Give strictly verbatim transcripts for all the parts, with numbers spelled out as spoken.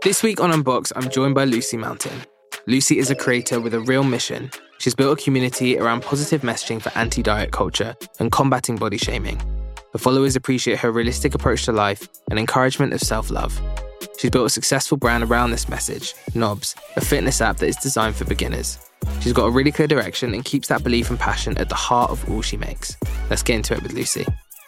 This week on Unbox, I'm joined by Lucy Mountain. Lucy is a creator with a real mission. She's built a community around positive messaging for anti-diet culture and combating body shaming. The followers appreciate her realistic approach to life and encouragement of self-love. She's built a successful brand around this message, Knobs, a fitness app that is designed for beginners. She's got a really clear direction and keeps that belief and passion at the heart of all she makes. Let's get into it with Lucy.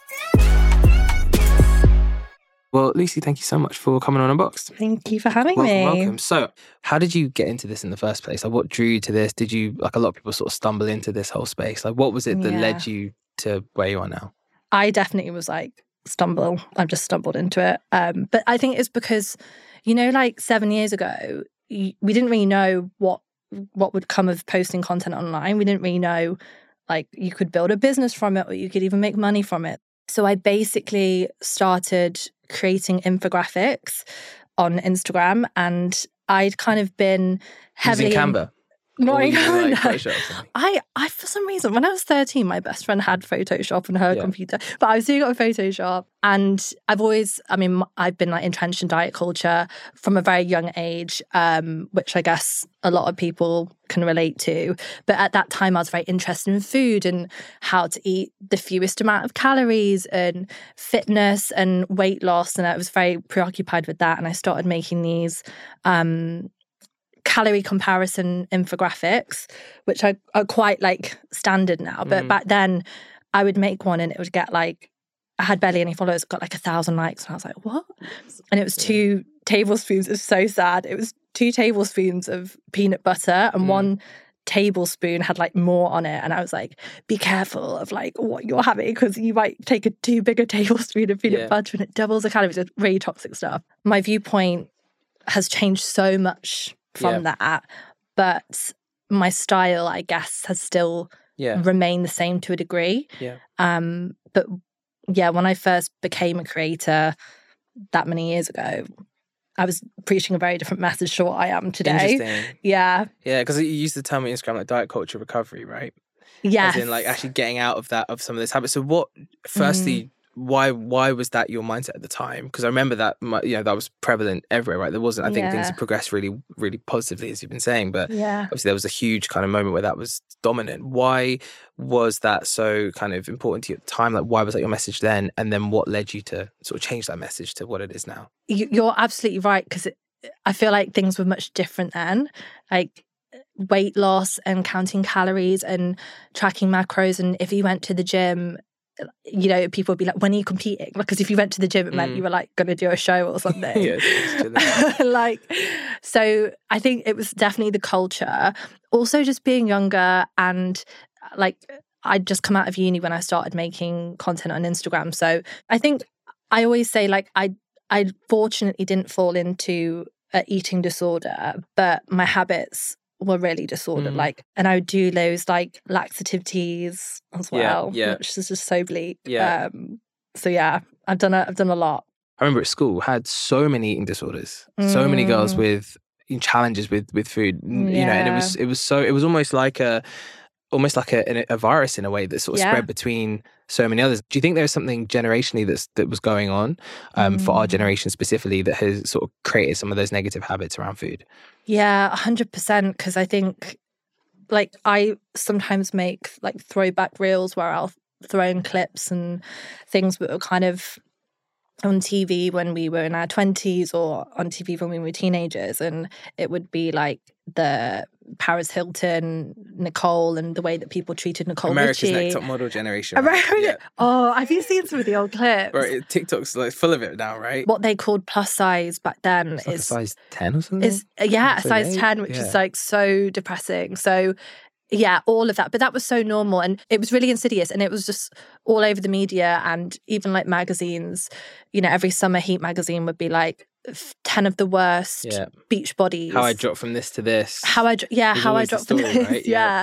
Well, Lucy, thank you so much for coming on Unboxed. Thank you for having welcome, me. Welcome. So, how did you get into this in the first place? Like, what drew you to this? Did you, like a lot of people, sort of stumble into this whole space? Like, what was it that Yeah. led you to where you are now? I definitely was like, stumble. I've just stumbled into it. Um, but I think it's because, you know, like seven years ago, we didn't really know what what would come of posting content online. We didn't really know, like, you could build a business from it or you could even make money from it. So I basically started creating infographics on Instagram, and I'd kind of been heavily... Using Canva? Not in Canva. Like no. Photoshop or something? I, I, for some reason, when I was thirteen, my best friend had Photoshop on her Yeah. computer, but I was doing it on Photoshop. And I've always, I mean, I've been like entrenched in diet culture from a very young age, um, which I guess a lot of people can relate to. But at that time, I was very interested in food and how to eat the fewest amount of calories and fitness and weight loss. And I was very preoccupied with that. And I started making these um, calorie comparison infographics, which are, are quite like standard now. But Mm. back then, I would make one and it would get like, I had barely any followers, got like a thousand likes. And I was like, what? And it was two tablespoons. It was so sad. It was two tablespoons of peanut butter and Mm. one tablespoon had like more on it. And I was like, be careful of like what you're having, because you might take a too big a tablespoon of peanut Yeah. butter and it doubles the calories. It's really toxic stuff. My viewpoint has changed so much from Yeah. that. But my style, I guess, has still Yeah. remained the same to a degree. Yeah. Um, but yeah, when I first became a creator that many years ago, I was preaching a very different message to what I am today. Interesting. Yeah. Yeah, because you used to tell me on Instagram like diet culture recovery, right? Yes. As in like actually getting out of that, of some of this habits. So what, firstly, Mm. why why was that your mindset at the time? Because I remember that, you know, that was prevalent everywhere, right? There wasn't, I think things Yeah. have progressed really, really positively, as you've been saying, but Yeah. obviously there was a huge kind of moment where that was dominant. Why was that so kind of important to you at the time? Like, why was that your message then? And then what led you to sort of change that message to what it is now? You- You're absolutely right, because I feel like things were much different then. Like weight loss and counting calories and tracking macros. And if you went to the gym, you know, people would be like, when are you competing? Because if you went to the gym, it meant Mm. you were like going to do a show or something. Yeah, it's just Like, so I think it was definitely the culture. Also just being younger, and like I'd just come out of uni when I started making content on Instagram. So I think I always say like I I fortunately didn't fall into an eating disorder, but my habits were really disordered. Mm. Like, and I would do those like laxative teas as Yeah, well, yeah. which is just so bleak. Yeah. Um, so yeah, I've done a, I've done a lot. I remember at school had so many eating disorders, so many girls Mm. with challenges with with food, n- you know, and it Yeah. was it was so it was almost like a almost like a, a virus in a way that sort of Yeah. spread between so many others. Do you think there's something generationally that's that was going on um, for our Mm. generation specifically that has sort of created some of those negative habits around food? Yeah, a hundred percent. Because I think, like, I sometimes make like throwback reels where I'll throw in clips and things that were kind of on T V when we were in our twenties or on T V when we were teenagers, and it would be like the Paris Hilton, Nicole, and the way that people treated Nicole America's Richie. Next Top Model generation. right? America. Yeah. Oh, have you seen some of the old clips? Right, TikTok's like full of it now, right? What they called plus size back then It's like a is size ten or something. is yeah, a So size they- ten, which yeah. is like so depressing. So yeah, all of that. But that was so normal, and it was really insidious, and it was just all over the media and even like magazines. You know, every summer Heat magazine would be like f- ten of the worst Yeah. beach bodies. How I dropped from this to this. How I dro- yeah, was how I always the dropped from story, this. right? Yeah. Yeah.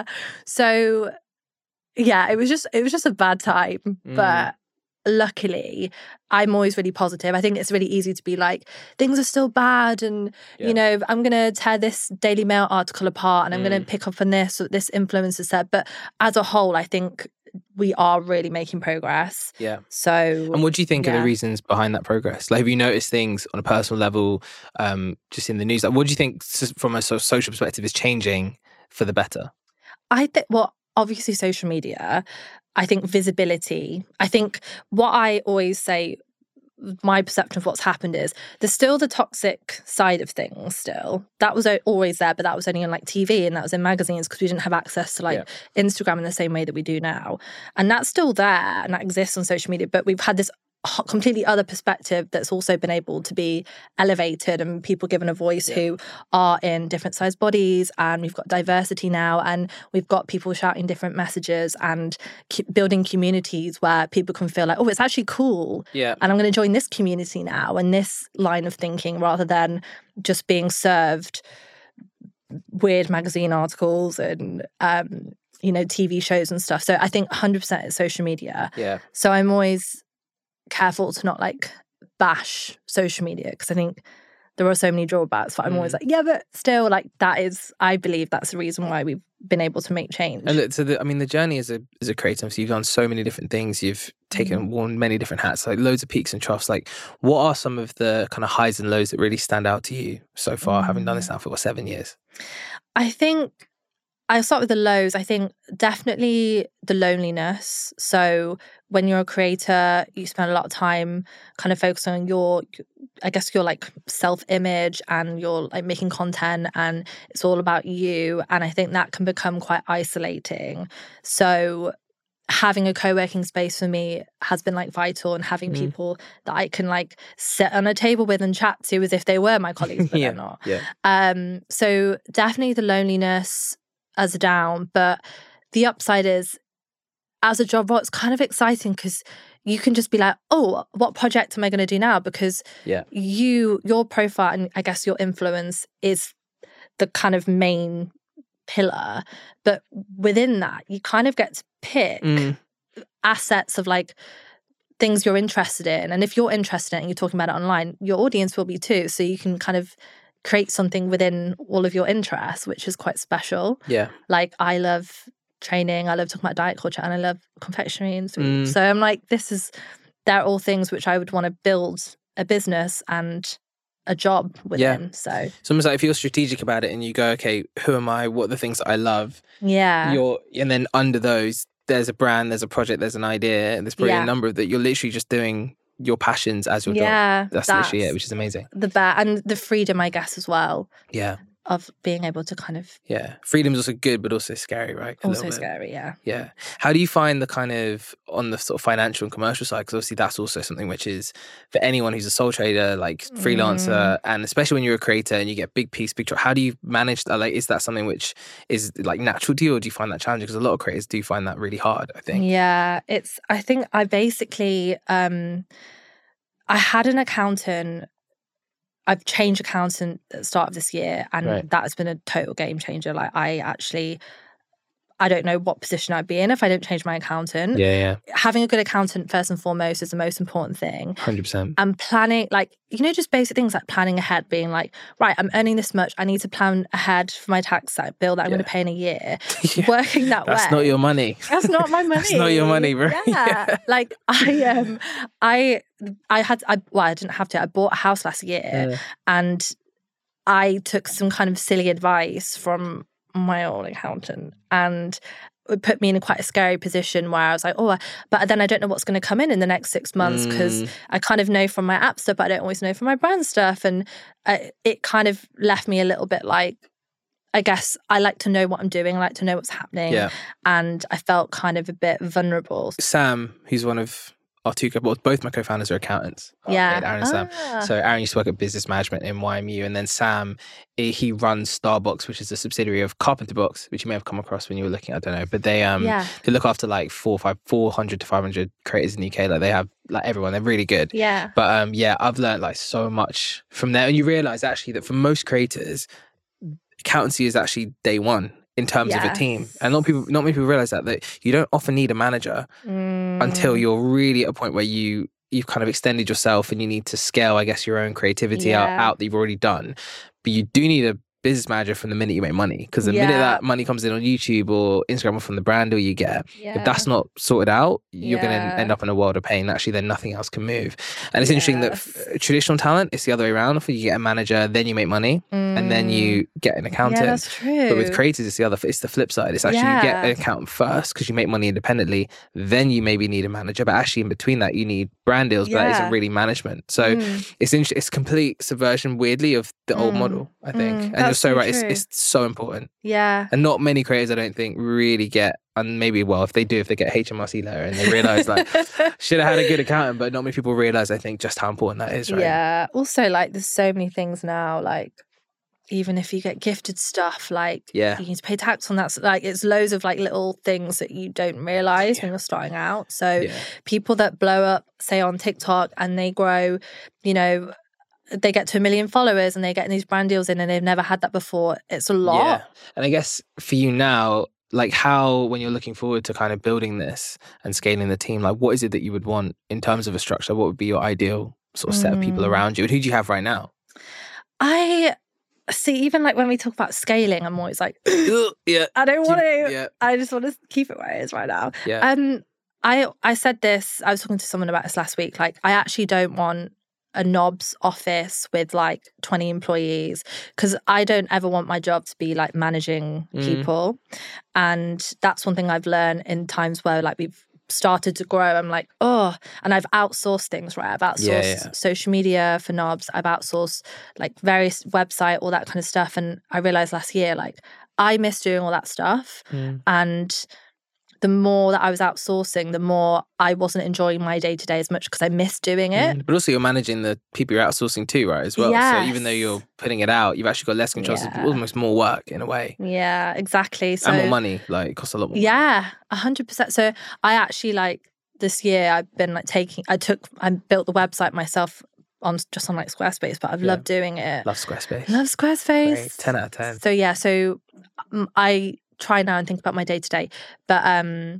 So yeah, it was just it was just a bad time, Mm. but luckily I'm always really positive. I think it's really easy to be like, things are still bad, and Yeah. you know, I'm gonna tear this Daily Mail article apart and I'm gonna Mm. pick up on this, what this influencer said. But as a whole, I think we are really making progress. Yeah. So, and what do you think yeah. are the reasons behind that progress? Like, have you noticed things on a personal level, um, just in the news? Like, what do you think, from a sort of social perspective, is changing for the better? I think, well, obviously social media, I think visibility. I think what I always say, my perception of what's happened is there's still the toxic side of things still. That was always there, but that was only on like T V and that was in magazines because we didn't have access to like yeah. Instagram in the same way that we do now. And that's still there and that exists on social media, but we've had this completely other perspective that's also been able to be elevated and people given a voice yeah. who are in different sized bodies, and we've got diversity now, and we've got people shouting different messages and building communities where people can feel like, oh, it's actually cool yeah. and I'm going to join this community now and this line of thinking, rather than just being served weird magazine articles and um, you know, T V shows and stuff. So I think one hundred percent it's social media. Yeah. So I'm always careful to not like bash social media because I think there are so many drawbacks, but I'm mm. always like, yeah, but still, like, that is, I believe that's the reason why we've been able to make change. And look, so the, I mean, the journey as a as a creator, so you've done so many different things, you've taken, mm. worn many different hats, like loads of peaks and troughs. Like, what are some of the kind of highs and lows that really stand out to you so far, mm. having done this now for what, seven years? I think I'll start with the lows. I think definitely the loneliness. So when you're a creator, you spend a lot of time kind of focusing on your, I guess, your like self-image, and you're like making content and it's all about you. And I think that can become quite isolating. So having a co-working space for me has been like vital, and having mm. people that I can like sit on a table with and chat to as if they were my colleagues, but yeah. they're not. Yeah. Um, so definitely the loneliness as a down, but the upside is, as a job role, it's kind of exciting because you can just be like, oh, what project am I going to do now? Because yeah. you, your profile and I guess your influence is the kind of main pillar, but within that, you kind of get to pick mm. assets of like things you're interested in. And if you're interested in it and you're talking about it online, your audience will be too. So you can kind of create something within all of your interests, which is quite special. Yeah. Like, I love training, I love talking about diet culture, and I love confectionery and sweets. Mm. So I'm like, this is, they're all things which I would want to build a business and a job within. Yeah. So it's almost like if you're strategic about it and you go, okay, who am I? What are the things that I love? Yeah. You're, and then under those, there's a brand, there's a project, there's an idea, and there's probably yeah. a number of that you're literally just doing your passions as your yeah, job. That's, that's literally it, which is amazing. The ba- and the freedom, I guess, as well. Yeah. Of being able to kind of... Yeah. Freedom's also good, but also scary, right? A also scary, yeah. Yeah. How do you find the kind of, on the sort of financial and commercial side, because obviously that's also something which is, for anyone who's a sole trader, like freelancer, mm. and especially when you're a creator and you get big piece, big truck, how do you manage that? Like, is that something which is like natural to you, or do you find that challenging? Because a lot of creators do find that really hard, I think. Yeah. It's, I think I basically... um I had an accountant. I've changed accountant at the start of this year, and right. that has been a total game changer. Like, I actually, I don't know what position I'd be in if I didn't change my accountant. Yeah, yeah. Having a good accountant, first and foremost, is the most important thing. one hundred percent. And planning, like, you know, just basic things like planning ahead, being like, right, I'm earning this much. I need to plan ahead for my tax bill that I'm yeah. going to pay in a year. Yeah. Working that That's way. That's not your money. That's not my money. That's not your money, bro. Yeah. yeah. Like, I, um, I, I had, I, well, I didn't have to. I bought a house last year, yeah. and I took some kind of silly advice from my old accountant, and it put me in a quite a scary position where I was like, oh, but then I don't know what's going to come in in the next six months because mm. I kind of know from my app stuff, but I don't always know from my brand stuff. And I, it kind of left me a little bit like, I guess I like to know what I'm doing. I like to know what's happening. Yeah. And I felt kind of a bit vulnerable. Sam, who's one of our two, well, both my co-founders are accountants. Yeah. Aaron and Sam. Ah. So Aaron used to work at business management in Y M U, and then Sam, he runs Starbox, which is a subsidiary of Carpenter Box, which you may have come across when you were looking. I don't know, but they um yeah. they look after like four, five, four hundred to five hundred creators in the U K. Like, they have like everyone. They're really good. Yeah. But um yeah, I've learned like so much from there, and you realize actually that for most creators, accountancy is actually day one in terms yes. of a team. And not people, not many people realize that that you don't often need a manager mm. until you're really at a point where you. You've kind of extended yourself and you need to scale, I guess, your own creativity yeah. out, out that you've already done. But you do need a business manager from the minute you make money. Because the Yeah. minute that money comes in on YouTube or Instagram or from the brand deal you get, Yeah. if that's not sorted out, you're going Yeah. to end up in a world of pain. Actually, then nothing else can move. And it's interesting that Yes. f- traditional talent, it's the other way around. Often you get a manager, then you make money, and then you get an accountant. Yeah, that's true. But with creators, it's the other. It's the flip side. It's actually you get Yeah. an accountant first because you make money independently. Then you maybe need a manager, but actually in between that, you need brand deals. But that Yeah. isn't really management. So Mm. it's in, it's complete subversion, weirdly, of the old Mm. model. I think, Mm. and you're That's so so right. It's true. it's so important, Yeah. and not many creators, I don't think, really get. And maybe, well, if they do, if they get H M R C letter and they realize like should have had a good accountant, but not many people realize, I think, just how important that is. Right? Yeah. Also, like, there's so many things now, like, even if you get gifted stuff, like, Yeah. you need to pay tax on that. So, like, it's loads of, like, little things that you don't realise when you're starting out. So Yeah. people that blow up, say, on TikTok and they grow, you know, they get to a million followers and they get these brand deals in and they've never had that before. It's a lot. Yeah. And I guess for you now, like how, when you're looking forward to kind of building this and scaling the team, like what is it that you would want in terms of a structure? What would be your ideal sort of set of people Mm. around you? And who do you have right now? I see, even like when we talk about scaling, I'm always like, yeah. I don't want to. Yeah. I just want to keep it where it is right now. Yeah. Um, I I said this. I was talking to someone about this last week. Like, I actually don't want a knobs office with like twenty employees because I don't ever want my job to be like managing Mm. people. And that's one thing I've learned in times where like we've started to grow. I'm like, oh, and I've outsourced things, right? I've outsourced Yeah, yeah. social media for knobs. I've outsourced like various website, all that kind of stuff. And I realized last year, like, I miss doing all that stuff. Mm. And the more that I was outsourcing, the more I wasn't enjoying my day to day as much because I missed doing it. Mm. But also you're managing the people you're outsourcing too, right, as well. So even though Yes. you're putting it out, you've actually got less control. So Yeah. it's almost more work in a way. Yeah, exactly. So and more money. Like it costs a lot more. yeah, a hundred percent. So I actually like this year I've been like taking, I took, I built the website myself on just on like Squarespace, but I've Yeah. loved doing it. Love Squarespace. Love Squarespace. Great. ten out of ten. So yeah, so um, I try now and think about my day to day, but um,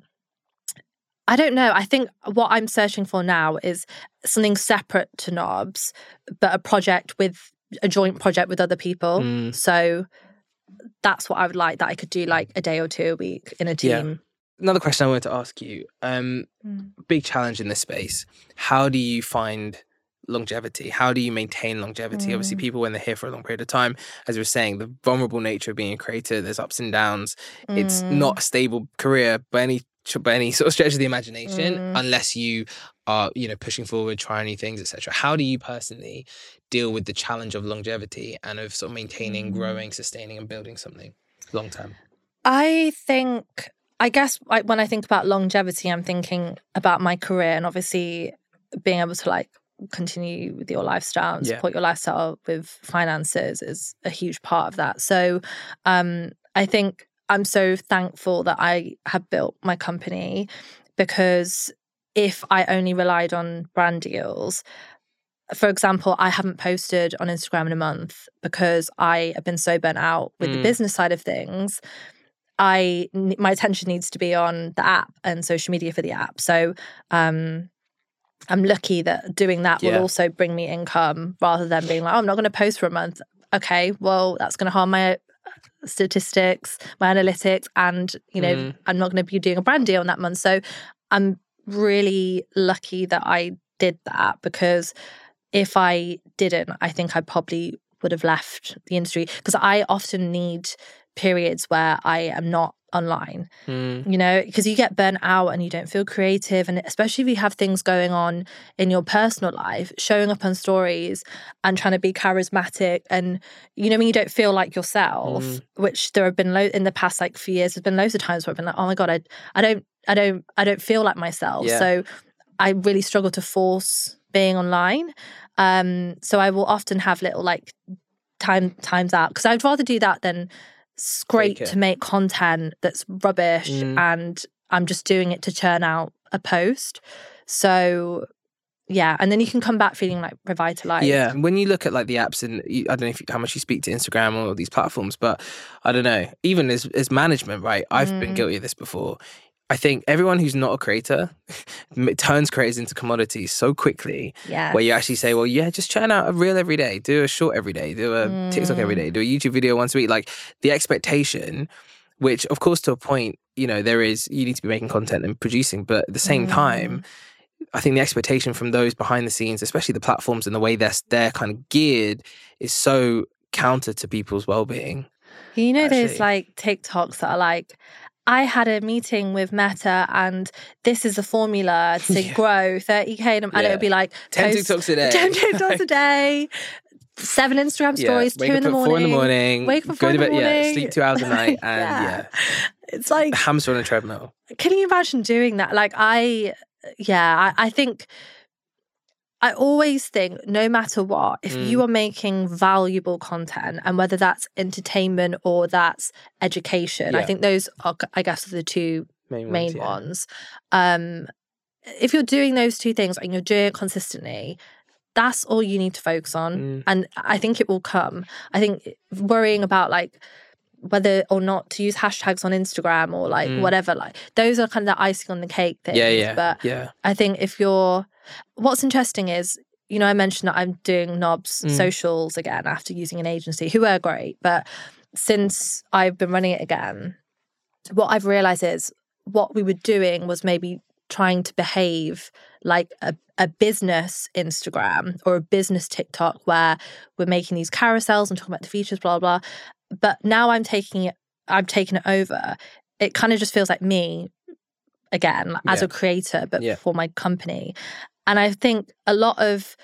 I don't know. I think what I'm searching for now is something separate to knobs, but a project with a joint project with other people. Mm. So that's what I would like, that I could do like a day or two a week in a Yeah. team. Another question I wanted to ask you. Um, Mm. big challenge in this space. How do you find longevity? How do you maintain longevity? Obviously, Mm. people, when they're here for a long period of time, as we were saying, the vulnerable nature of being a creator, there's ups and downs. It's Mm. not a stable career by any by any sort of stretch of the imagination, Mm. unless you are, you know, pushing forward, trying new things, et cetera. How do you personally deal with the challenge of longevity and of sort of maintaining, Mm. growing, sustaining, and building something long term? I think, I guess like when I think about longevity, I'm thinking about my career and obviously being able to like continue with your lifestyle and Yeah. support your lifestyle with finances is a huge part of that. So um, I think I'm so thankful that I have built my company, because if I only relied on brand deals, for example, I haven't posted on Instagram in a month because I have been so burnt out with Mm. the business side of things. I my attention needs to be on the app and social media for the app. So um, I'm lucky that doing that Yeah. will also bring me income rather than being like, oh, I'm not going to post for a month. Okay, well, that's going to harm my statistics, my analytics, and you know, Mm. I'm not going to be doing a brand deal in that month. So I'm really lucky that I did that, because if I didn't, I think I probably would have left the industry, because I often need periods where I am not online, Mm. you know, because you get burnt out and you don't feel creative. And especially if you have things going on in your personal life, showing up on stories and trying to be charismatic, and, you know, when you don't feel like yourself, Mm. which there have been lo- in the past like few years, there's been loads of times where I've been like, oh my God, I, I don't, I don't, I don't feel like myself. Yeah. So I really struggle to force being online. Um, so I will often have little like time times out, because I'd rather do that than scrape Fake it. to make content that's rubbish Mm. and I'm just doing it to churn out a post. So yeah, and then you can come back feeling like revitalized. Yeah, when you look at like the apps, and you, I don't know if you, how much you speak to Instagram or these platforms, but I don't know, even as as management, right? I've been Mm. guilty of this before. I think everyone who's not a creator turns creators into commodities so quickly. Yes. Where you actually say, well, yeah, just churn out a reel every day, do a short every day, do a mm. TikTok every day, do a YouTube video once a week. Like the expectation, which of course to a point, you know, there is, you need to be making content and producing, but at the same mm. time, I think the expectation from those behind the scenes, especially the platforms and the way they're, they're kind of geared, is so counter to people's well-being. You know, actually. There's like TikToks that are like, I had a meeting with Meta and this is the formula to yeah. grow thirty K. And yeah. it would be like... ten post, TikToks a day. ten TikToks a day. Seven Instagram stories, yeah. two in the morning. Four in the morning. Wake up at four in the morning. Yeah, sleep two hours a night. And yeah. yeah. It's like... hamster on a treadmill. Can you imagine doing that? Like I... Yeah, I, I think... I always think, no matter what, if mm. you are making valuable content, and whether that's entertainment or that's education, yeah. I think those are, I guess, are the two main, main ones. Yeah. ones. Um, if you're doing those two things and you're doing it consistently, that's all you need to focus on. Mm. And I think it will come. I think worrying about like whether or not to use hashtags on Instagram or like mm. whatever, like those are kind of the icing on the cake things. Yeah, yeah, but yeah. I think if you're... What's interesting is, you know, I mentioned that I'm doing Knobs mm. socials again after using an agency who were great. But since I've been running it again, what I've realised is what we were doing was maybe trying to behave like a, a business Instagram or a business TikTok where we're making these carousels and talking about the features, blah, blah. But now I'm taking it, I'm taking it over. It kind of just feels like me again as yeah. a creator, but yeah. for my company. And I think a lot of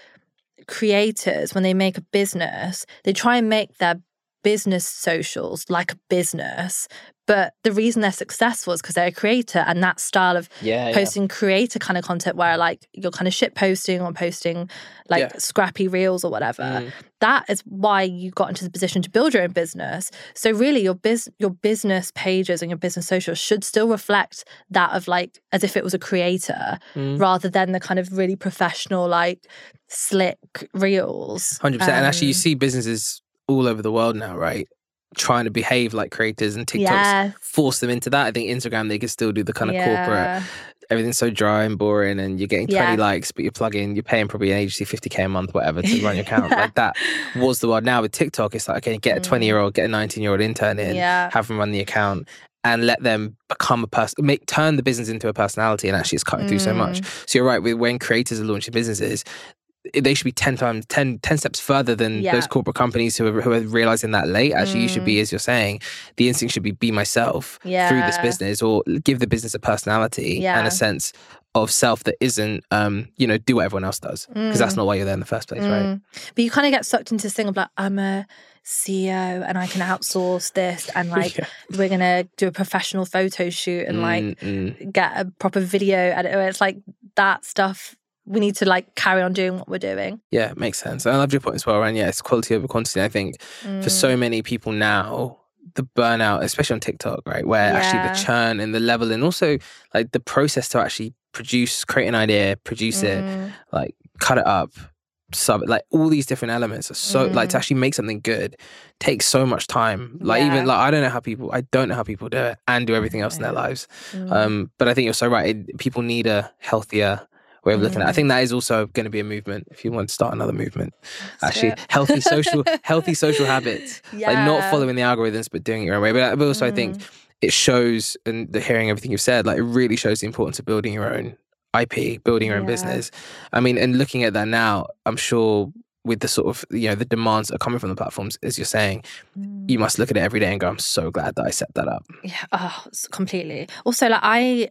creators, when they make a business, they try and make their business socials like a business. But the reason they're successful is because they're a creator, and that style of yeah, posting yeah. creator kind of content where like you're kind of shit posting or posting like yeah. scrappy reels or whatever. Mm. That is why you got into the position to build your own business. So really your biz your business pages and your business socials should still reflect that of like as if it was a creator mm. rather than the kind of really professional like slick reels. one hundred percent. Um, and actually you see businesses all over the world now, right? Trying to behave like creators, and TikToks yes. force them into that. I think Instagram, they can still do the kind of yeah. corporate, everything's so dry and boring, and you're getting twenty yeah. likes, but you're plugging, you're paying probably an agency fifty K a month, whatever, to run your account. Like that was the world. Now with TikTok, it's like, okay, get a twenty-year-old, get a nineteen-year-old intern in, yeah. have them run the account, and let them become a person, make turn the business into a personality, and actually it's cutting mm. through so much. So you're right, with when creators are launching businesses, they should be ten times, ten, ten steps further than yeah. those corporate companies who are, who are realizing that late. Actually, mm. you should be, as you're saying, the instinct should be be myself yeah. through this business, or give the business a personality yeah. and a sense of self that isn't, um, you know, do what everyone else does. Because mm. that's not why you're there in the first place, mm. right? But you kind of get sucked into this thing of like, I'm a C E O and I can outsource this, and like yeah. we're going to do a professional photo shoot and like mm. get a proper video editor. It's like that stuff. We need to like carry on doing what we're doing. Yeah, it makes sense. I love your point as well, Ryan. Yeah, it's quality over quantity. I think mm. for so many people now, the burnout, especially on TikTok, right, where yeah. actually the churn and the level, and also like the process to actually produce, create an idea, produce mm. it, like cut it up, sub, like all these different elements are so mm. like to actually make something good takes so much time. Like yeah. even like I don't know how people, I don't know how people do it and do everything else yeah. in their lives. Mm. Um, but I think you're so right. It, people need a healthier way of looking mm. at it. I think that is also going to be a movement if you want to start another movement. That's actually, it. healthy social, healthy social habits, yeah. like not following the algorithms, but doing it your own way. But, but also, mm. I think it shows, and the hearing everything you've said, like it really shows the importance of building your own I P, building your own yeah. business. I mean, and looking at that now, I'm sure with the sort of, you know, the demands that are coming from the platforms, as you're saying, mm. you must look at it every day and go, I'm so glad that I set that up. Yeah, oh, completely. Also, like I.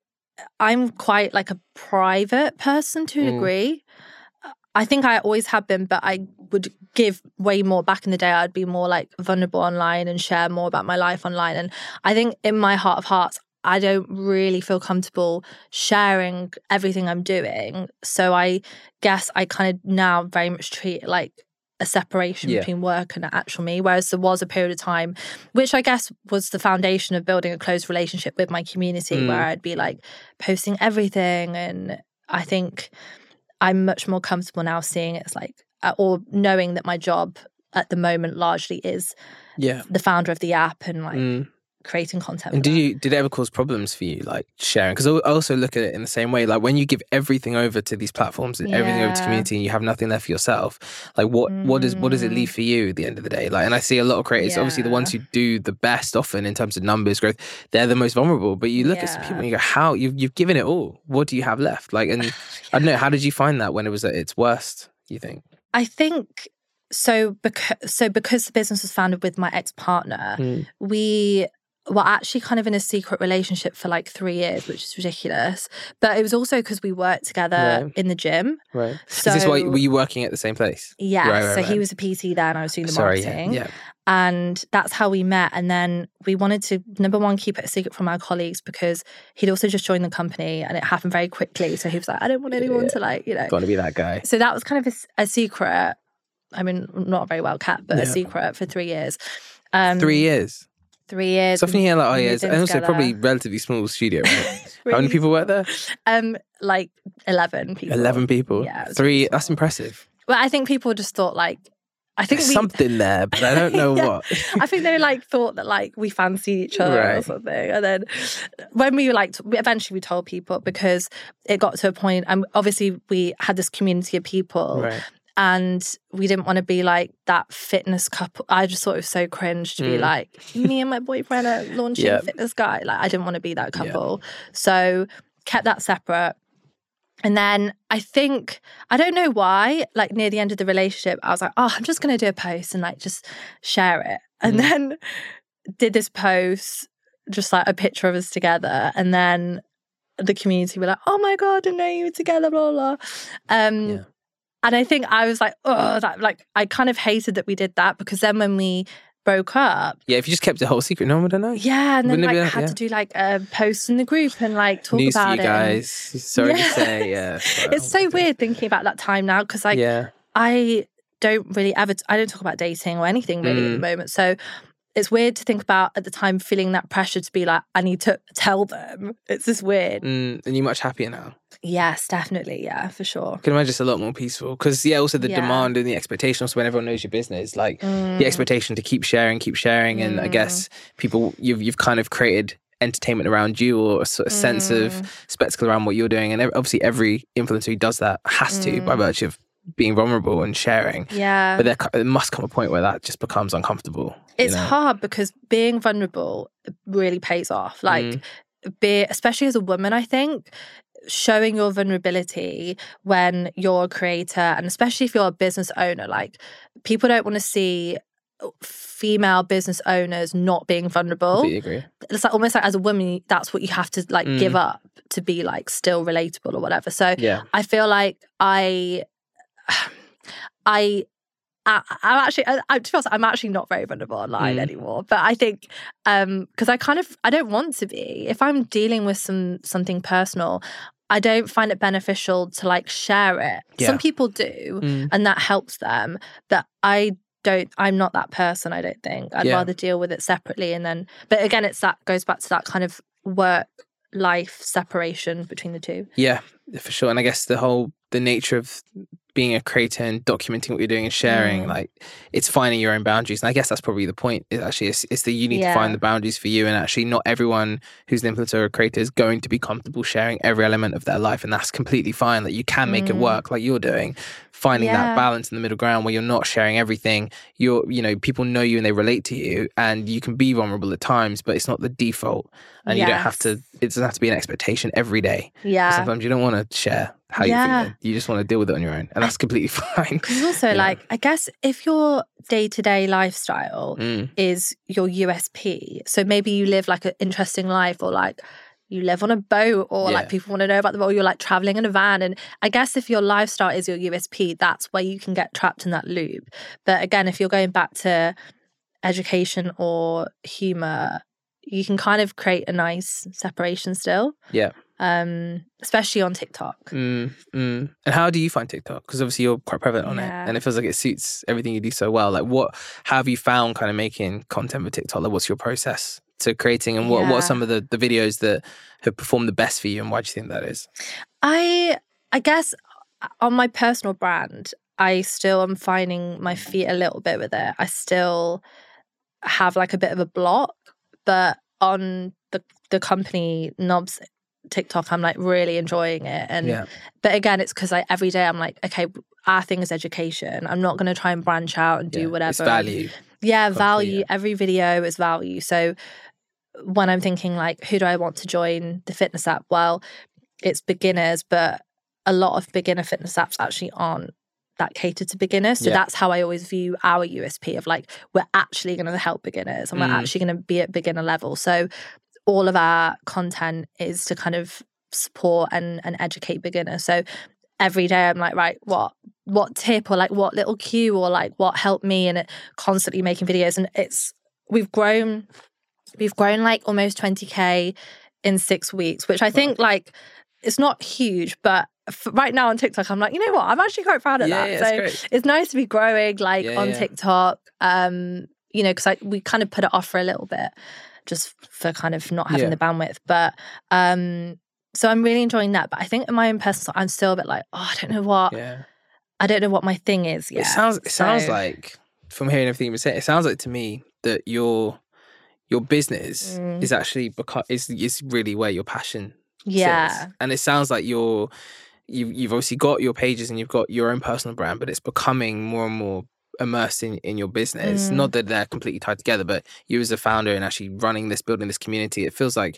I'm quite like a private person to a degree. Mm. I think I always have been, but I would give way more. Back in the day, I'd be more like vulnerable online and share more about my life online. And I think in my heart of hearts, I don't really feel comfortable sharing everything I'm doing. So I guess I kind of now very much treat it like a separation yeah. between work and actual me, whereas there was a period of time, which I guess was the foundation of building a close relationship with my community, mm. where I'd be like posting everything. And I think I'm much more comfortable now seeing it as like, or knowing that my job at the moment largely is yeah. the founder of the app and like mm. creating content. And for did that. you did it ever cause problems for you, like sharing? Because I also look at it in the same way. Like when you give everything over to these platforms and everything over to Yeah. community, and you have nothing left for yourself. Like what Mm. what does what does it leave for you at the end of the day? Like, and I see a lot of creators, obviously the ones Yeah. who do the best often in terms of numbers growth, they're the most vulnerable. But you look at some Yeah. people and you go, how you've you've given it all. What do you have left? Like, and I don't know. How did you find that when it was at its worst? You think? I think so because so because the business was founded with my ex-partner, Mm. we were actually kind of in a secret relationship for like three years, which is ridiculous. But it was also because we worked together Right. in the gym. Right. So, Is this why were you working at the same place? Yeah. Right, right, so right. he was a P T there and I was doing the Sorry, yeah, marketing. yeah. And that's how we met. And then we wanted to, number one, keep it a secret from our colleagues because he'd also just joined the company and it happened very quickly. So he was like, I don't want anyone Yeah. to like, you know. Got to be that guy. So that was kind of a, a secret. I mean, not very well kept, but Yeah. a secret for three years. Um, Three years. Three years. So often you hear like, oh we yeah, moved it's, in and also together. probably relatively small studio, right? How many Really people work there? Um, like eleven people. Eleven people. Yeah, it was Three. really That's small. impressive. Well, I think people just thought like, I think There's we. something there, but I don't know Yeah. what. I think they like thought that like we fancied each other or Right. something, and then when we were like, we, eventually we told people because it got to a point, and obviously we had this community of people. Right. And we didn't want to be like that fitness couple. I just thought it was so cringe to be Mm. like, me and my boyfriend are launching Yeah. fitness guy. Like, I didn't want to be that couple. So kept that separate. And then I think, I don't know why, like near the end of the relationship, I was like, oh, I'm just going to do a post and like just share it. And Mm. then did this post, just like a picture of us together. And then the community were like, oh my God, I didn't know you were together, blah, blah. Um, Yeah. And I think I was like, oh, that like I kind of hated that we did that because then when we broke up, Yeah, if you just kept it a whole secret, no one would know. yeah, and then Wouldn't it like be- had yeah. to do like a post in the group and like talk News about to you it. and- guys. Sorry to Yeah. say, yeah. Sorry, It's oh so my God. weird thinking about that time now because like Yeah. I don't really ever, I don't talk about dating or anything really at the Mm. moment. So it's weird to think about at the time feeling that pressure to be like, I need to tell them. It's just weird. Mm, and you're much happier now. Yes, definitely. Yeah, for sure. I can imagine it's a lot more peaceful because yeah, also the Yeah. demand and the expectation. Also, when everyone knows your business, like Mm. the expectation to keep sharing, keep sharing, and I Mm. guess people you've you've kind of created entertainment around you or a sort of sense of Mm. spectacle around what you're doing, and ev- obviously every influencer who does that has to by Mm. virtue of being vulnerable and sharing. Yeah. But there, co- there must come a point where that just becomes uncomfortable. It's you know? hard because being vulnerable really pays off. Like, Mm. be especially as a woman, I think showing your vulnerability when you're a creator, and especially if you're a business owner, like people don't want to see female business owners not being vulnerable. Completely agree. It's like almost like as a woman, that's what you have to like Mm. give up to be like still relatable or whatever. So Yeah. I feel like I, I, I I'm actually, I, I, to be honest, I'm actually not very vulnerable online Mm. anymore. But I think, um, because I kind of, I don't want to be. If I'm dealing with some something personal, I don't find it beneficial to like share it. Yeah. Some people do, Mm. and that helps them. But I don't. I'm not that person. I don't think. I'd Yeah. rather deal with it separately, and then. But again, it's that goes back to that kind of work life separation between the two. Yeah, for sure. And I guess the whole the nature of being a creator and documenting what you're doing and sharing, Mm. like it's finding your own boundaries. And I guess that's probably the point. Is actually, it's, it's that you need Yeah. to find the boundaries for you. And actually, not everyone who's an influencer or a creator is going to be comfortable sharing every element of their life, and that's completely fine. Like you can make it Mm. work, like you're doing. Finding that Yeah. balance in the middle ground where you're not sharing everything. You're, you know, people know you and they relate to you, and you can be vulnerable at times, but it's not the default. And you don't have to. Yes. It doesn't have to be an expectation every day. Yeah. Sometimes you don't want to share how Yeah. you're feeling. You just want to deal with it on your own. And that's completely fine. Because also, Yeah. like, I guess if your day to day lifestyle Mm. is your U S P, so maybe you live like an interesting life, or like you live on a boat, or Yeah. like people want to know about the boat, or you're like traveling in a van. And I guess if your lifestyle is your U S P, that's where you can get trapped in that loop. But again, if you're going back to education or humor, you can kind of create a nice separation still. Yeah. Um, especially on TikTok. Mm, mm. And how do you find TikTok? Because obviously you're quite prevalent on Yeah. it, and it feels like it suits everything you do so well. Like, what how have you found kind of making content with TikTok? Like, what's your process to creating, and what what Yeah. are some of the, the videos that have performed the best for you, and why do you think that is? I I guess on my personal brand, I still am finding my feet a little bit with it. I still have like a bit of a block, but on the the company Knobs TikTok, I'm like really enjoying it. And Yeah. but again, it's because like every day I'm like, okay, our thing is education. I'm not going to try and branch out and do Yeah. whatever. It's value. Yeah, Complete, value. yeah. Every video is value. So when I'm thinking like, who do I want to join the fitness app? Well, it's beginners, but a lot of beginner fitness apps actually aren't that catered to beginners. So Yeah. that's how I always view our U S P of like, we're actually going to help beginners and Mm. we're actually going to be at beginner level. So all of our content is to kind of support and, and educate beginners. So every day I'm like, right, what what tip or like what little cue or like what helped me, and it constantly making videos. And it's we've grown we've grown like almost twenty K in six weeks, which I think like it's not huge, but f- right now on TikTok I'm like, you know what, I'm actually quite proud of Yeah, that. yeah, So it's great. it's nice to be growing like Yeah, on yeah. TikTok, um you know, because we kind of put it off for a little bit just for kind of not having Yeah. the bandwidth, but um so I'm really enjoying that. But I think in my own personal, I'm still a bit like, oh, I don't know what Yeah. I don't know what my thing is yet. It sounds it sounds So, like, from hearing everything you said, it sounds like to me that your your business Mm. is actually because is is really where your passion yeah, sits. And it sounds like you're you you've obviously got your pages and you've got your own personal brand, but it's becoming more and more immersed in, in your business. Mm. Not that they're completely tied together, but you as a founder and actually running this, building this community, it feels like,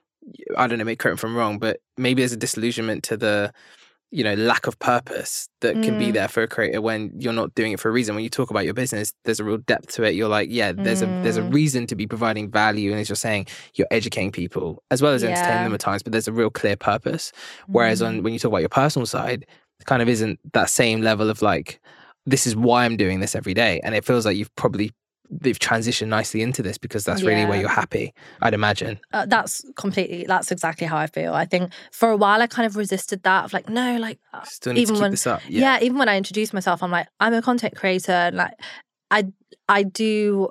I don't know, maybe correct me if I'm wrong, but maybe there's a disillusionment to the, you know, lack of purpose that can be Mm. there for a creator when you're not doing it for a reason. When you talk about your business, there's a real depth to it. You're like, yeah, there's a there's a Mm. reason to be providing value, and as you're saying, you're educating people as well as entertaining Yeah. them at times. But there's a real clear purpose. Whereas Mm. on when you talk about your personal side, it kind of isn't that same level of like, this is why I'm doing this every day, and it feels like you've probably they've transitioned nicely into this because that's really where Yeah. you're happy, I'd imagine. Uh, that's completely, that's exactly how I feel. I think for a while I kind of resisted that of like, no, like, uh, Still need even to keep when, this up. yeah. even when I introduced myself, I'm like, I'm a content creator. And like, I, I do,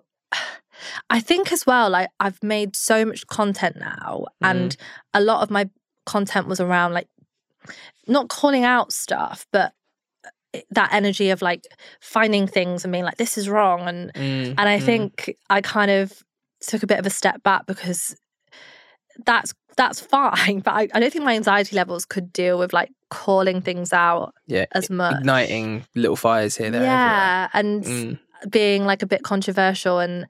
I think as well, like I've made so much content now, Mm. and a lot of my content was around like, not calling out stuff, but that energy of like finding things and being like, this is wrong. And Mm, and I mm. think I kind of took a bit of a step back because that's that's fine. But I, I don't think my anxiety levels could deal with like calling things out yeah, as much. igniting little fires here, there, yeah, and everywhere. Mm. being like a bit controversial. And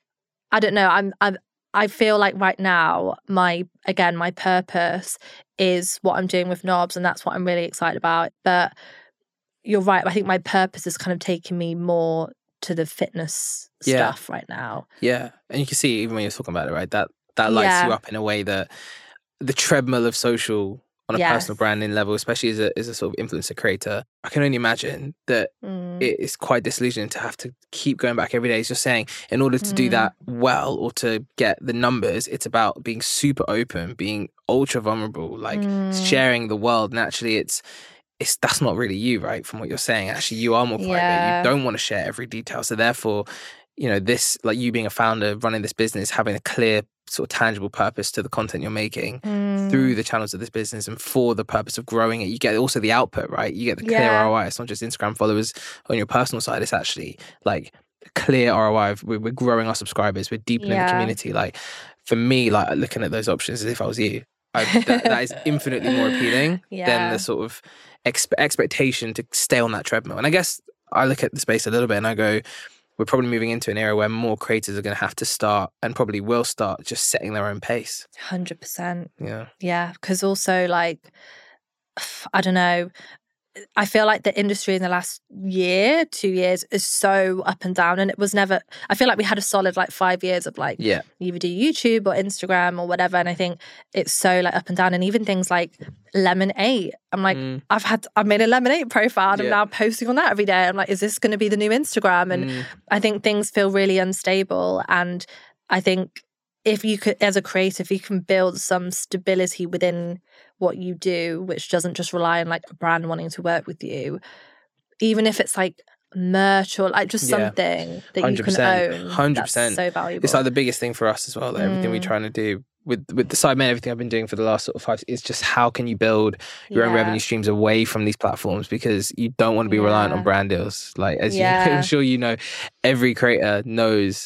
I don't know, I'm I'm I feel like right now my again my purpose is what I'm doing with Knobs, and that's what I'm really excited about. But you're right, I think my purpose is kind of taking me more to the fitness Yeah. stuff right now. Yeah, and you can see even when you're talking about it, right? That that lights Yeah. you up in a way that the treadmill of social on a Yes. personal branding level, especially as a as a sort of influencer creator, I can only imagine that Mm. it is quite disillusioning to have to keep going back every day. As you're saying, in order to do Mm. that well or to get the numbers, it's about being super open, being ultra vulnerable, like Mm. sharing the world. And actually, it's it's that's not really you, right? From what you're saying, actually, you are more private. Yeah. You don't want to share every detail. So therefore, you know, this, like you being a founder, running this business, having a clear sort of tangible purpose to the content you're making Mm. through the channels of this business and for the purpose of growing it. You get also the output, right? You get the clear Yeah. R O I. It's not just Instagram followers on your personal side. It's actually like clear R O I. Of, we're, we're growing our subscribers. We're deepening Yeah. the community. Like for me, like looking at those options as if I was you, I, that, that is infinitely more appealing than Yeah. the sort of expe- expectation to stay on that treadmill. And I guess I look at the space a little bit and I go, we're probably moving into an era where more creators are going to have to start and probably will start just setting their own pace. one hundred percent. Yeah. Yeah, because also like, I don't know, I feel like the industry in the last year, two years is so up and down, and it was never, I feel like we had a solid like five years of like, Yeah. you either do YouTube or Instagram or whatever, and I think it's so like up and down. And even things like Lemon eight, I'm like, Mm. I've had, I've made a Lemon eight profile and Yeah. I'm now posting on that every day. I'm like, is this going to be the new Instagram? And Mm. I think things feel really unstable. And I think if you could, as a creator, if you can build some stability within what you do, which doesn't just rely on like a brand wanting to work with you, even if it's like merch or like just Yeah. something that one you hundred can percent. own, one hundred that's percent. so valuable. It's like the biggest thing for us as well. Like everything we're Mm. trying to do with with the Sidemen, everything I've been doing for the last sort of five is just how can you build your own Yeah. revenue streams away from these platforms, because you don't want to be reliant on Yeah. brand deals. Like as you, Yeah. I'm sure you know, every creator knows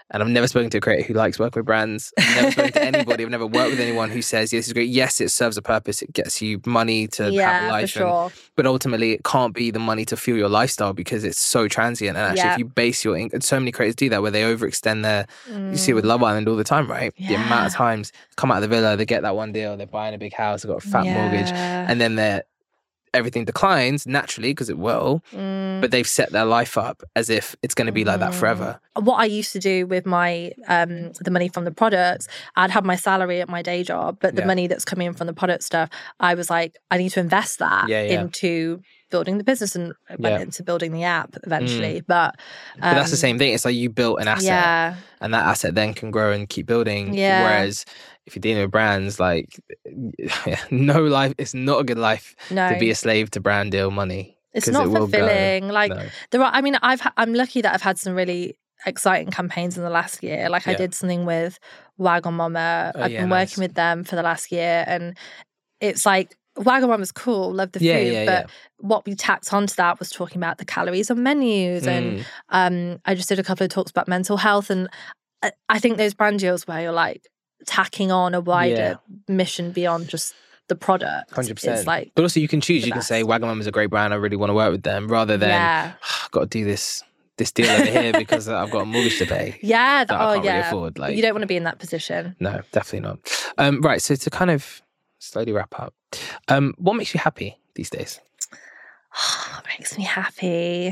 And I've never spoken to a creator who likes working with brands. I've never spoken to anybody. I've never worked with anyone who says, yes, it's great. Yes, it serves a purpose. It gets you money to yeah, have a life. For sure. And, but ultimately, it can't be the money to fuel your lifestyle because it's so transient. And actually, yeah. if you base your income, so many creators do that where they overextend their, mm. you see it with Love Island all the time, right? Yeah. The amount of times come out of the villa, they get that one deal, they're buying a big house, they've got a fat yeah. mortgage, and then they're everything declines naturally because it will, mm. but they've set their life up as if it's going to be like that forever. What I used to do with my um, the money from the products, I'd have my salary at my day job, but the yeah. money that's coming in from the product stuff, I was like, I need to invest that yeah, yeah. into building the business and went yeah. into building the app eventually. Mm. But, um, but that's the same thing. It's like you built an asset yeah. and that asset then can grow and keep building. Yeah. Whereas if you're dealing with brands, like no life, it's not a good life no. to be a slave to brand deal money. It's not it fulfilling. Like no. there are, I mean, I've ha- I'm lucky that I've had some really exciting campaigns in the last year. Like yeah. I did something with Wagamama. Oh, I've yeah, been nice. working with them for the last year, and it's like Wagamama's cool, love the yeah, food, yeah, but yeah. what we tacked onto that was talking about the calories on menus, mm. and um, I just did a couple of talks about mental health, and I, I think those brand deals where you're like tacking on a wider yeah. mission beyond just the product. one hundred percent. It's like but also you can choose. You best. can say Wagamama's a great brand. I really want to work with them, rather than yeah. oh, I've got to do this this deal over here because I've got a mortgage to pay. Yeah, that oh I can't yeah. really afford. Like you don't want to be in that position. No, definitely not. Um, right. So to kind of slowly wrap up, um, what makes you happy these days? What makes me happy?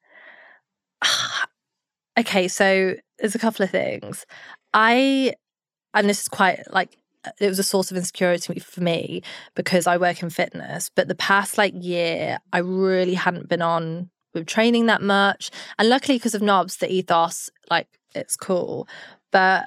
Okay, so there's a couple of things. I. And this is quite like, it was a source of insecurity for me because I work in fitness. But the past like year, I really hadn't been on with training that much. And luckily because of Knobs, the ethos, like it's cool. But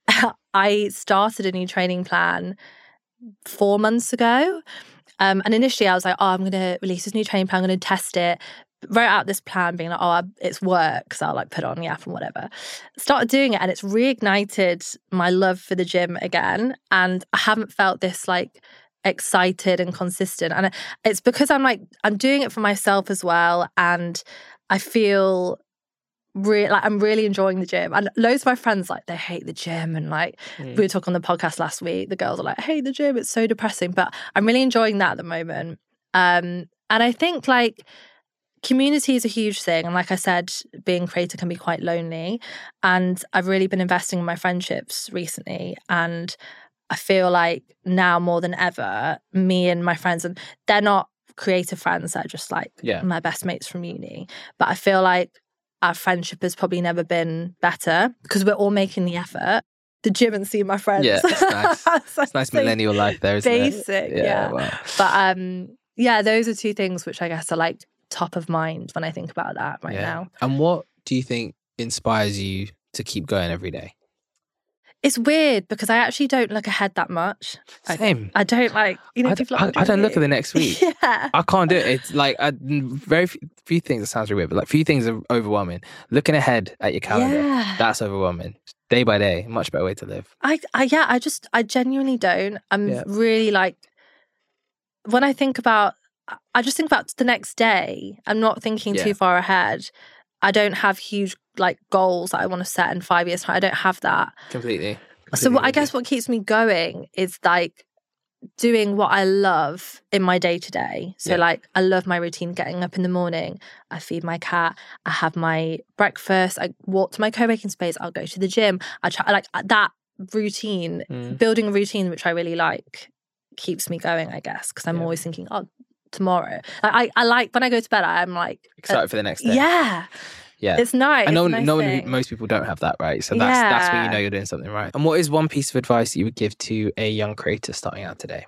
I started a new training plan four months ago. Um, and initially I was like, oh, I'm going to release this new training plan. I'm going to test it. Wrote out this plan being like, oh, it's work, so I'll like put it on the app and whatever. Started doing it and it's reignited my love for the gym again. And I haven't felt this like excited and consistent. And it's because I'm like, I'm doing it for myself as well. And I feel really like I'm really enjoying the gym. And loads of my friends, like, they hate the gym. And like, mm. we were talking on the podcast last week, the girls are like, I hate the gym, it's so depressing. But I'm really enjoying that at the moment. Um, and I think like, community is a huge thing. And like I said, being a creator can be quite lonely. And I've really been investing in my friendships recently. And I feel like now more than ever, me and my friends, and they're not creative friends, they're just like yeah. my best mates from uni. But I feel like our friendship has probably never been better because we're all making the effort. The gym and seeing my friends. Yeah, it's nice. It's, it's nice millennial life there, isn't basic, it? Basic, yeah. yeah. Wow. But um, yeah, those are two things which I guess are like top of mind when I think about that right yeah. now. And what do you think inspires you to keep going every day? It's weird because I actually don't look ahead that much. Same. I, I don't like, you know, I, people I, like, I don't look at the next week. yeah. I can't do it. It's like I, very few, few things, it sounds really weird, but like few things are overwhelming. Looking ahead at your calendar, yeah. that's overwhelming. Day by day, much better way to live. I, I yeah, I just, I genuinely don't. I'm yeah. really like, when I think about, I just think about the next day. I'm not thinking yeah. too far ahead. I don't have huge like goals that I want to set in five years time. I don't have that. Completely. Completely so what, I guess what keeps me going is like doing what I love in my day to day. So yeah. like I love my routine, getting up in the morning, I feed my cat, I have my breakfast, I walk to my co-working space, I'll go to the gym. I try like that routine, mm. building a routine which I really like keeps me going, I guess, because I'm yeah. always thinking, oh, tomorrow. Like, I, I like when I go to bed, I'm like excited uh, for the next day. Yeah. Yeah. It's nice. I know, nice no one, most people don't have that, right? So that's yeah. that's when you know you're doing something right. And what is one piece of advice that you would give to a young creator starting out today?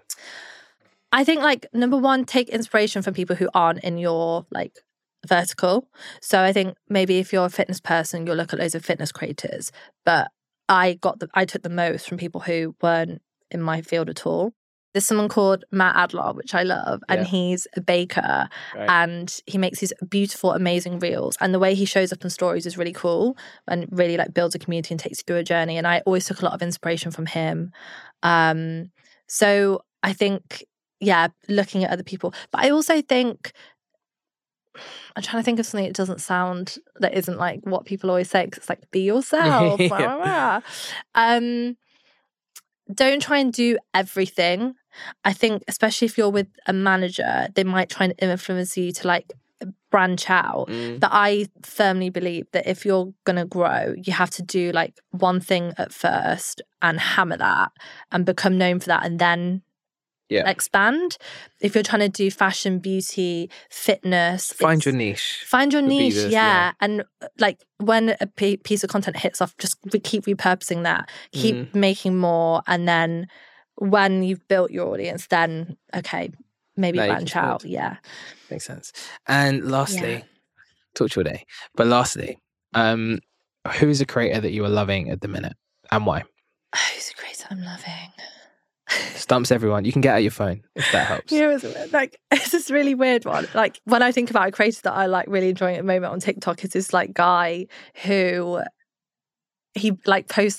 I think like number one, take inspiration from people who aren't in your like vertical. So I think maybe if you're a fitness person, you'll look at loads of fitness creators. But I got the I took the most from people who weren't in my field at all. There's someone called Matt Adler, which I love, and yeah. he's a baker, right. and he makes these beautiful, amazing reels. And the way he shows up in stories is really cool and really like builds a community and takes you through a journey. And I always took a lot of inspiration from him. Um, so I think, yeah, looking at other people. But I also think I'm trying to think of something that doesn't sound, that isn't like what people always say, because it's like, be yourself. Yeah. blah, blah, blah. Um, don't try and do everything. I think, especially if you're with a manager, they might try and influence you to like branch out. Mm. But I firmly believe that if you're going to grow, you have to do like one thing at first and hammer that and become known for that, and then Yeah. expand. If you're trying to do fashion, beauty, fitness, Find it's- your niche. Find your would be niche, this, yeah. yeah. And like when a p- piece of content hits off, just re- keep repurposing that, keep Mm. making more, and then when you've built your audience, then okay, maybe Now you can branch out. expand. Yeah. Makes sense. And lastly, Yeah. talk to you all day. But lastly, um, who is a creator that you are loving at the minute and why? Who's a creator I'm loving? Stumps everyone. You can get out your phone if that helps. You know, it's like it's this really weird one. Like when I think about a creator that I like really enjoying at the moment on TikTok, is this like guy who he like posts.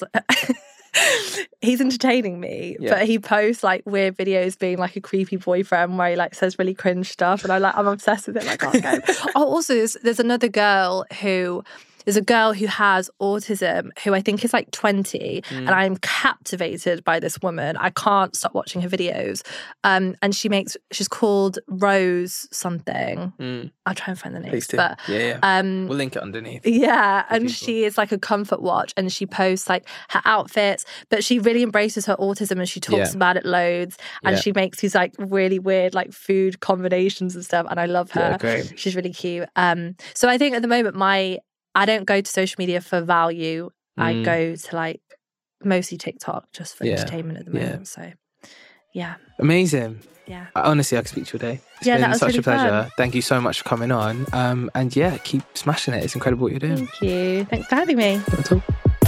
He's entertaining me, Yeah. but he posts like weird videos being like a creepy boyfriend where he like says really cringe stuff, and I like I'm obsessed with it. Like, I can't go. Oh, also there's, there's another girl who. There's a girl who has autism who I think is like twenty, Mm. and I'm captivated by this woman. I can't stop watching her videos. Um, and she makes, she's called Rose something. Mm. I'll try and find the name. Please do. But yeah, yeah. um, We'll link it underneath. yeah, for and people. she is like a comfort watch, and she posts like her outfits, but she really embraces her autism and she talks Yeah. about it loads, and Yeah. she makes these like really weird like food combinations and stuff, and I love her. Yeah, great. She's really cute. Um, so I think at the moment my I don't go to social media for value. I Mm. go to like mostly TikTok just for Yeah. entertainment at the Yeah. moment. So yeah, Amazing. yeah. I- Honestly, I could speak to you all day. It's Yeah, been that was such really a pleasure. fun. Thank you so much for coming on. Um, and yeah, keep smashing it. It's incredible what you're doing. Thank you. Thanks for having me. Not at all.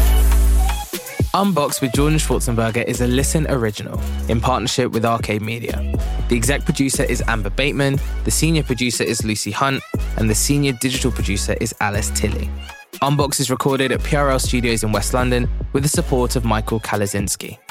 Unboxed with Jordan Schwarzenberger is a Listen original in partnership with Arcade Media. The exec producer is Amber Bateman, the senior producer is Lucy Hunt, and the senior digital producer is Alice Tilley. Unboxed is recorded at P R L Studios in West London with the support of Michael Kalazinski.